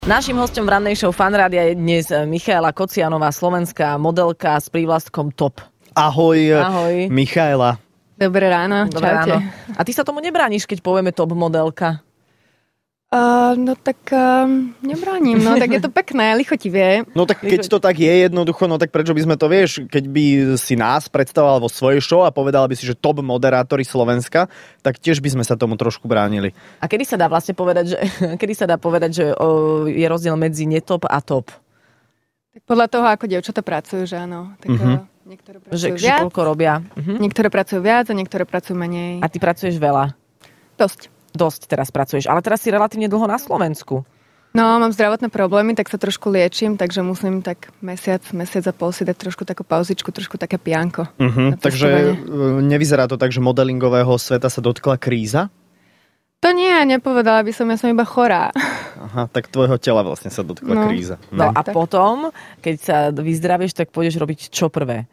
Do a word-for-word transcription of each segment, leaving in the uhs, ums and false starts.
Naším hosťom v rannej show Fan Rádia je dnes Michaela Kocianová, slovenská modelka s prívlastkom Top. Ahoj, Ahoj. Michaela. Dobré ráno, Dobré čaute. ráno. A ty sa tomu nebrániš, keď povieme Top modelka? Uh, no tak uh, nebránim, no tak je to pekné, lichotivé. No tak keď to tak je jednoducho, no tak prečo by sme to, vieš, keď by si nás predstavoval vo svojej show a povedala by si, že top moderátori Slovenska, tak tiež by sme sa tomu trošku bránili. A kedy sa dá vlastne povedať, že, kedy sa dá povedať, že o, je rozdiel medzi netop a top? Tak podľa toho, ako dievčatá pracujú, že áno. Tak, Mhm. niektoré Že, pracujú že viac, koľko robia? Mhm. niektoré pracujú viac a niektoré pracujú menej. A ty pracuješ veľa? Dosť. Dosť teraz pracuješ, ale teraz si relatívne dlho na Slovensku. No, mám zdravotné problémy, tak sa trošku liečím, takže musím tak mesiac, mesiac a pol si dať trošku takú pauzičku, trošku také pianko. Uh-huh. na Takže cestovanie. e, nevyzerá to tak, že modelingového sveta sa dotkla kríza? To nie, nepovedala by som, ja som iba chorá. Aha, tak tvojho tela vlastne sa dotkla No. kríza. No a tak. potom, keď sa vyzdravieš, tak pôjdeš robiť čo prvé?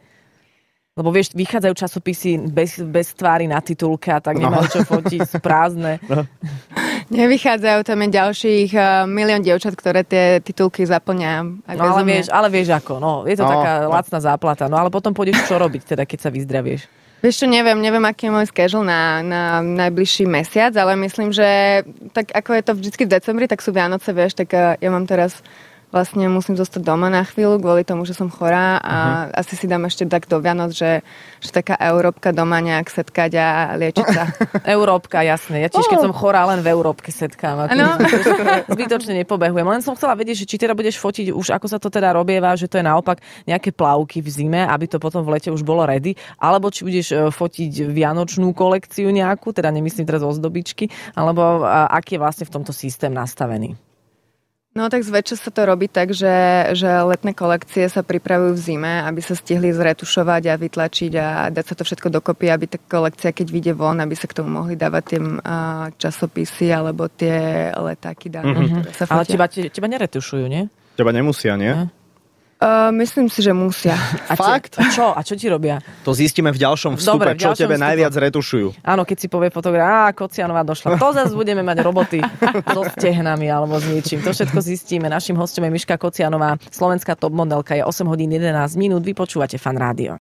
Lebo vieš, vychádzajú časopisy bez, bez tvári na titulke a tak nemajú čo fotiť, sú prázdne. No. Nevychádzajú, tam je ďalších uh, milión dievčat, ktoré tie titulky zaplňa. Aj No ale bezumne. vieš, ale vieš ako, no, je to No, taká no. lacná záplata. No ale potom pôjdeš čo robiť, teda keď sa vyzdravieš. Vieš čo, neviem, neviem, aký je môj schedule na, na najbližší mesiac, ale myslím, že tak ako je to vždycky v decembri, tak sú Vianoce, vieš, tak uh, ja mám teraz vlastne musím zostať doma na chvíľu kvôli tomu, že som chorá a uh-huh. asi si dám ešte tak do Vianoc, že, že taká Európka doma nejak setkať a liečiť sa. Európka, jasné. Ja tiež, keď som chorá, len v Európke setkám. Ako Áno. zbytočne, zbytočne nepobehujem. Len som chcela vedieť, že či teda budeš fotiť už, ako sa to teda robieva, že to je naopak nejaké plavky v zime, aby to potom v lete už bolo ready, alebo či budeš e, fotiť vianočnú kolekciu nejakú, teda nemyslím teraz ozdobičky, alebo a, aký je vlastne v tomto systém nastavený. No tak zväčša sa to robí tak, že, že letné kolekcie sa pripravujú v zime, aby sa stihli zretušovať a vytlačiť a dať sa to všetko dokopy, aby tá kolekcia, keď vyjde von, aby sa k tomu mohli dávať tie uh, časopisy alebo tie letáky dané, Mhm. ktoré sa Ale fotia. teba, te, teba neretušujú, nie? Teba nemusia, nie? Ne. Uh, myslím si, že musia. A Fakt? Čo, a čo? A čo ti robia? To zistíme v ďalšom vstupe, Dobre, v čo ďalšom tebe vstupe. najviac retušujú. Áno, keď si povie fotograf, á, Kocianová došla. To zase budeme mať roboty so stehnami alebo s niečím. To všetko zistíme. Naším hostom je Miška Kocianová, slovenská top modelka. Je osem hodín jedenásť minút. Vy počúvate Fan Rádio.